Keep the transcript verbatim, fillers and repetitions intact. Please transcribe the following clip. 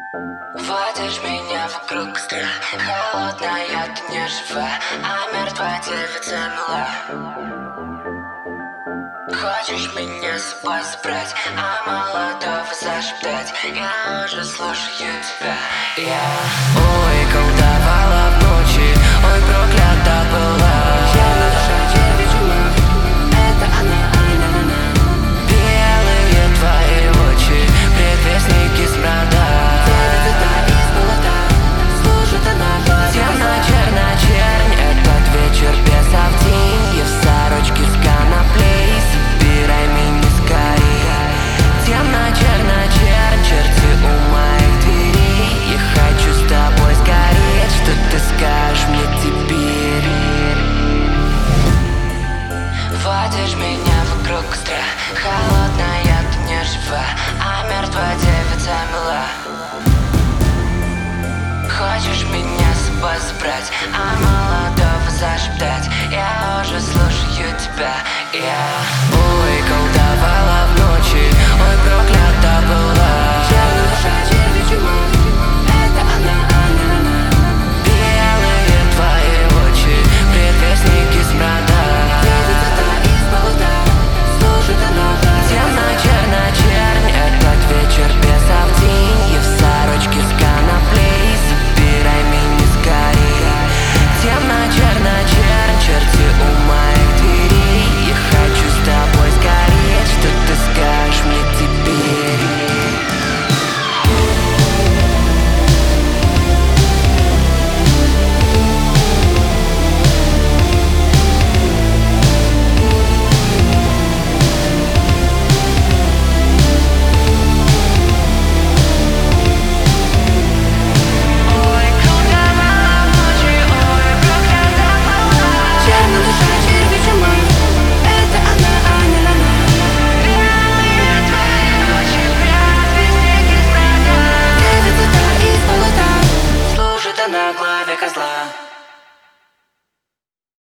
Водишь меня вокруг страх, холодная, ты не жива, а мертва девица мила. Хочешь меня с собой забрать, а молодого зашептать, я уже слушаю тебя. Я ой, колдовала в ночи, ой, проклята была. Черная душа девичья, это она, она, она. Белые твои очи, предвестники смрада. Водишь меня вокруг костра, холодная, ты не жива, а мертва девица мила. Хочешь меня с собой забрать, а молодого зашептать, я уже слушаю тебя. Я ой, колдовала в ночи, ой,